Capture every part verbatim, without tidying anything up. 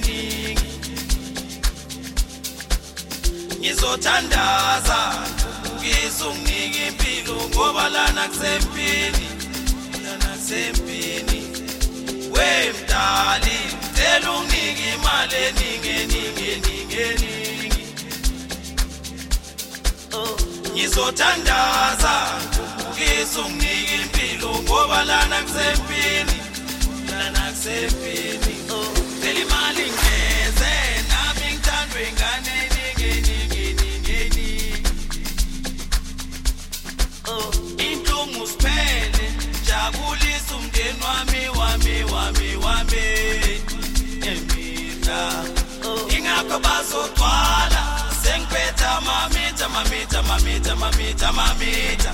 ngizothandaza ngizonginike impilo ngoba lana kusempini lana kusempini wemdali cela unginike imali eningi eningi eningi eningi oh ngizothandaza ngizonginike impilo ngoba lana kusempini lana kusempini oh cela imali ngeze nami ngithandwe ngane Musipele jabulisa umndeni wami wami wami wami emina ingakho bazogcwala sengiphetha mamita mamita mamita mamita mamita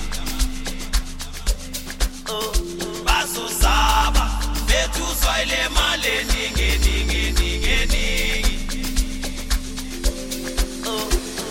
oh bazosaba bethu swayile mali eningi eningi eningi eningi oh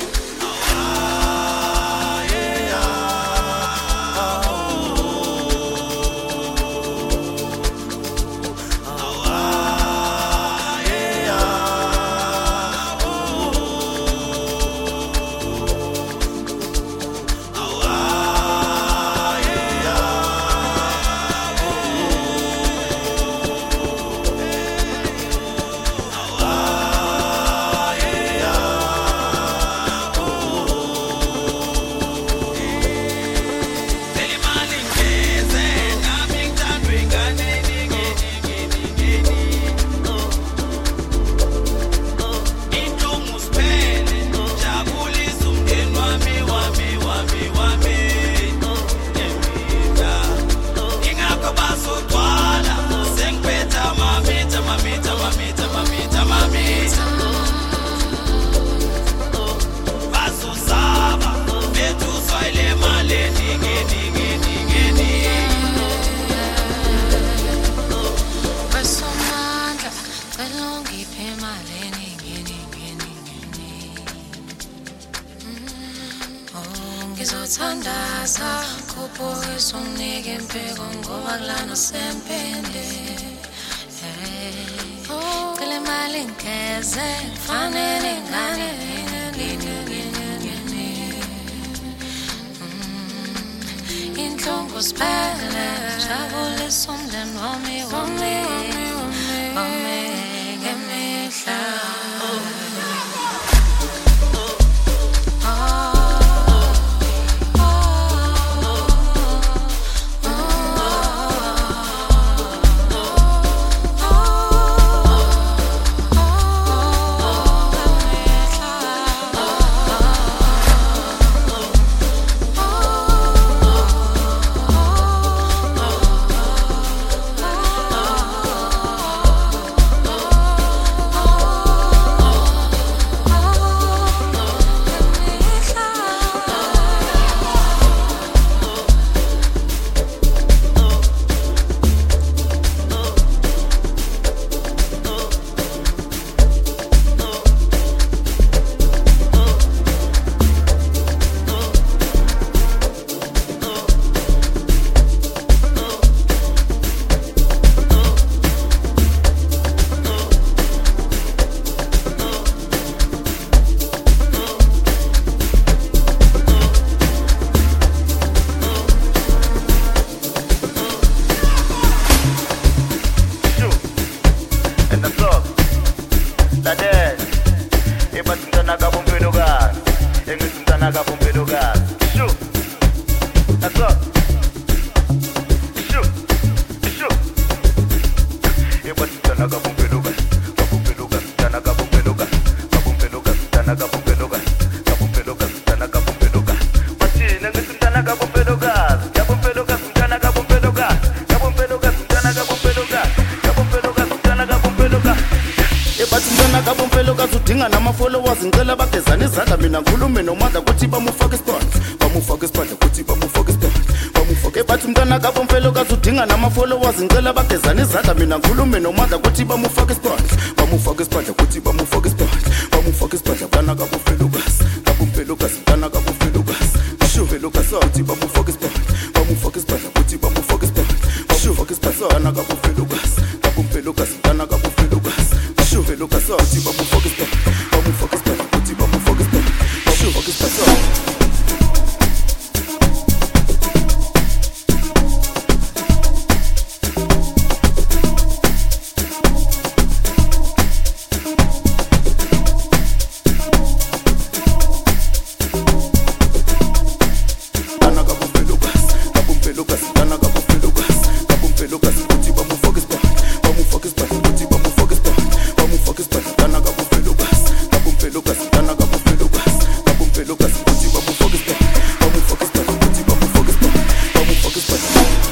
ngizothandaza kuphoyisa unginike impilo ngoba kulana sempende cela imali ngeze fanele ngane inhlungu siphele jabulisa umndeni wami wami wami ngemihla followers ngicela bagezana izandla mina ngikhulume nomandla ukuthi bamufake isiphandla bamufake isiphandla ukuthi bamufake isiphandla bamufake bathi umntana kabo mfelokazi udinga nama followers ngicela bagezana izandla mina ngikhulume nomandla ukuthi bamufake isiphandla bamufake isiphandla ukuthi bamufake isiphandla bamufake isiphandla kana kabo mfelokazi kabo mfelokazi kana kabo mfelokazi sho mfelokazi uthi bamufake isiphandla bamufake isiphandla ukuthi bamufake isiphandla bamufake isiphandla kana kabo mfelokazi kabo mfelokazi kana kabo mfelokazi sho mfelokazi Lucas, Dana Gabu Lucas, Gabu Lucas, Kuti Bamu Focus Bar, Bamu Focus Bar, Kuti Bamu Focus Bar, Bamu Focus Bar, Dana Gabu Lucas, Gabu Lucas, Dana Gabu Lucas, Gabu Lucas, Kuti Bamu Focus Bar, Bamu Focus Bar, Kuti Bamu Focus Bar, Bamu Focus Bar.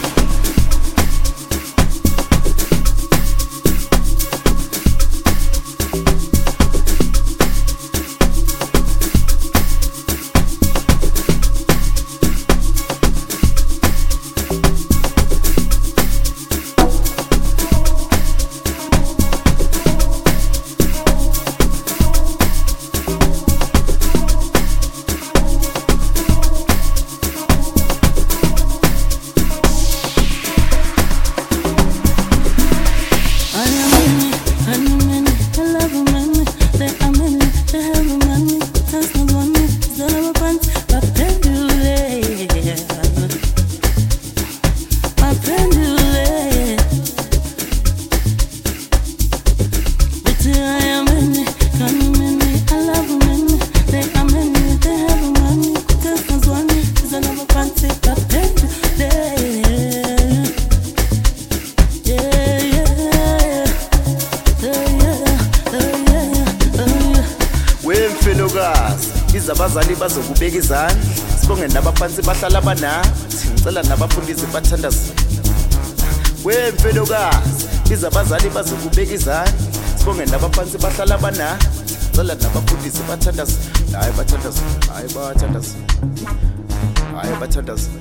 Abazali bazokubeka izandla sibonge nabaphansi bahlala banathi ngicela nabafundisi bathandaze wemfelokazi izabazali bazokubeka izandla sibonge nabaphansi bahlala banathi ngicela nabafundisi bathandaze hayi bathandaze hayi bathandaze hayi bathandaze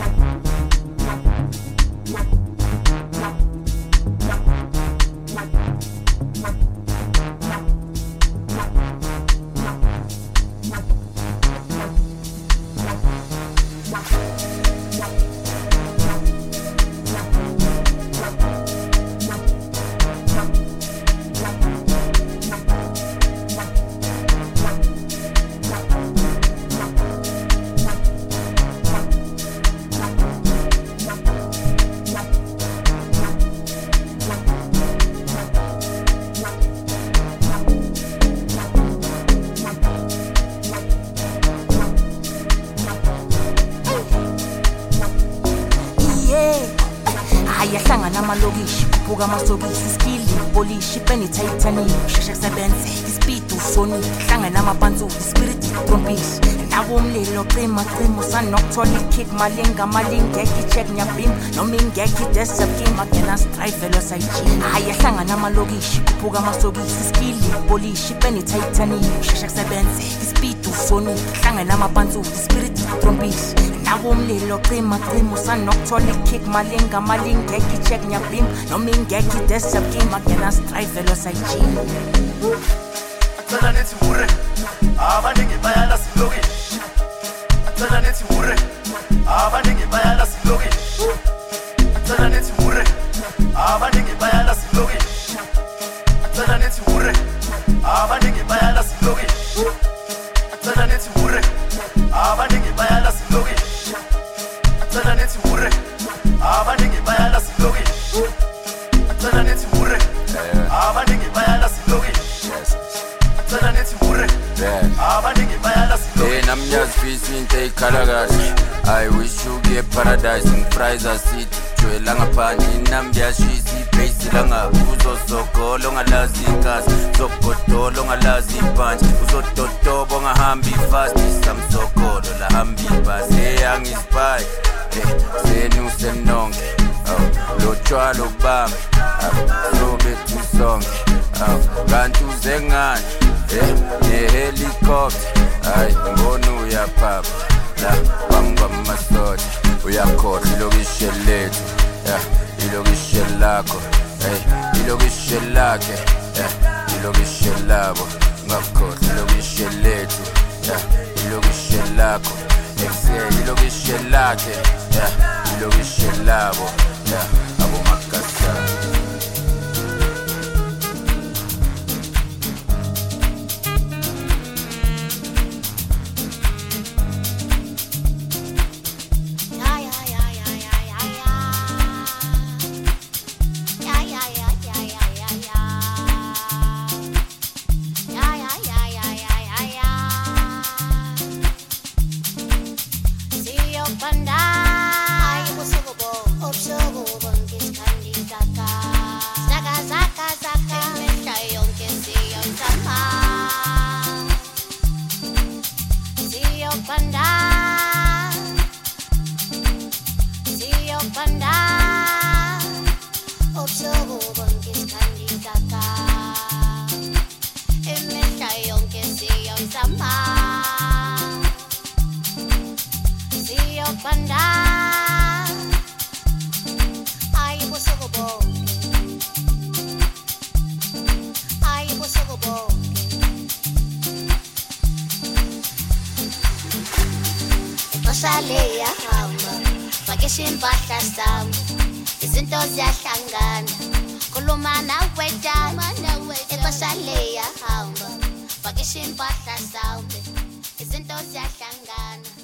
ayahlangana amalokishi kubuka amasokisi skill polish pen titanium sheshe kusebenze ispeed usoni hlangana amabantsu spirit trompish nawo umlilo prima primo san nocturnal kick malinga malinga check nyabim no mingeki desapkim agena strive velocity ayahlangana amalokishi kubuka amasokisi skill polish pen titanium sheshe kusebenze ispeed usoni hlangana amabantsu spirit trompish nawo umlilo prima primo san nocturnal kick malinga malinga check nyabim no mingeki desapkim agena strive velocity Atala nethi mure abaningi bayala siloki Atala nethi mure abaningi bayala siloki Atala nethi mure abaningi bayala siloki Atala nethi mure abaningi bayala siloki Atala nethi mure abaningi bayala siloki Atala nethi mure abaningi bayala siloki Atala nethi mure abaningi bayala siloki Atala nethi mure abaningi bayala siloki Hey, namnyazi fisi into ikhala kahle I wish you get paradise and fries are city Jwela ngaphandle nambyashisa ibase langabuzo sokolo ongalazi ikasi Zokotolo ongalazi ibhanji Uzototobo ongahambi fast Samsokolo lahambi ibhasi Hey, angispy Hey, senu senonke Lo tshwalo bami Sobethu sonke Kanti uzengani Ne-helicopter Hayi, ngibona uyaphapha La, bamba masoda Uyakhohlwa ilokishe lethu Ilokishe lakho Ilokishe lakhe Ilokishe labo Ngakhohlwa ilokishe lethu Ilokishe lakho Ilokishe lakhe Ilokishe labo Abo makasa Pandai, você iyopanda ayibusuku bonke ayibusuku bonke ixesha liyahamba fakisha impahla sami izinto ziyahlangana khuluma nawe dama ixesha liyahamba fakisha impahla sami izinto ziyahlangana